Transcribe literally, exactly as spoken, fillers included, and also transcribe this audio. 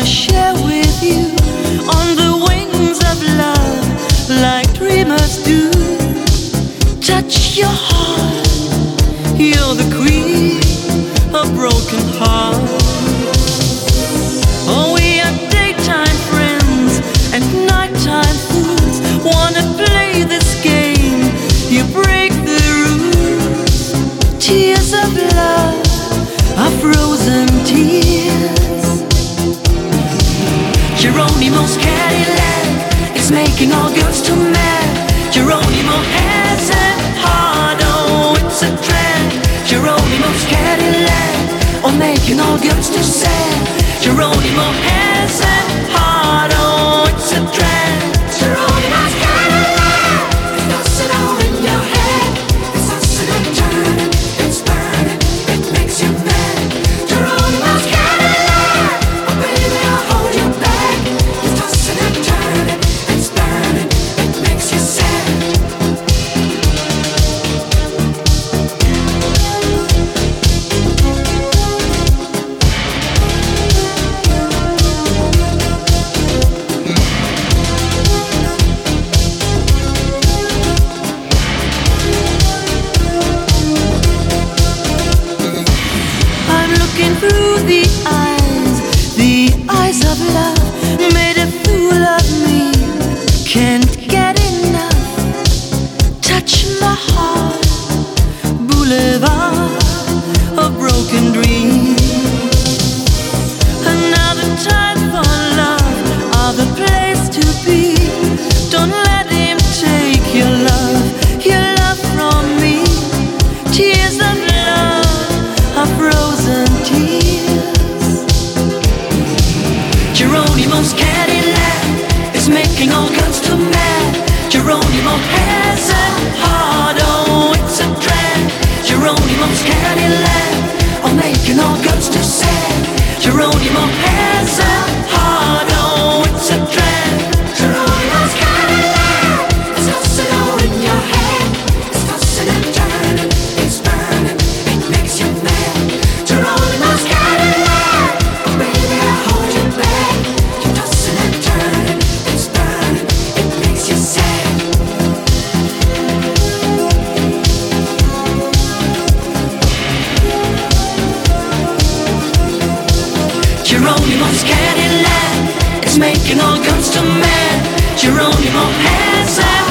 share with you on the wings of love, like dreamers do. Touch your heart, you're the queen of broken hearts. Oh, we are daytime friends and nighttime fools. Wanna play this game, you break the rules. Tears of love are frozen tears. Geronimo's Cadillac is making all girls too mad. Geronimo has a heart, oh, it's a drag. Geronimo's Cadillac, oh, making all girls too sad. Geronimo has a heart, oh, it's a drag. Geronimo's Cadillac, it's tossing all in your head. It's tossing and turning, it's burning, it makes you mad. Geronimo's Cadillac, oh baby, I'll hold you back. It's tossing and turning, it's burning, it makes you sad. I'm looking through the eyes, the eyes of love, made a fool of me, can't get enough. Touch my heart, boulevard of broken dreams. Another time for love, other place to be. Don't let him take your love, your love from me. Tears of love are frozen tears. Geronimo's Cadillac is making all girls too mad. Geronimo has a heart, oh, it's a drag. Geronimo's Cadillac, oh, making all girls too sad. Geronimo has a heart, oh, it's a drag. Geronimo's Cadillac, it's tossing all in your head. It's tossing and turning, it's burning, it makes you mad. Geronimo's Cadillac, oh baby, I'll hold you back. You're tossing and turning, it's burning, it makes you sad. Geronimo's Cadillac is making all girls too mad. Geronimo has a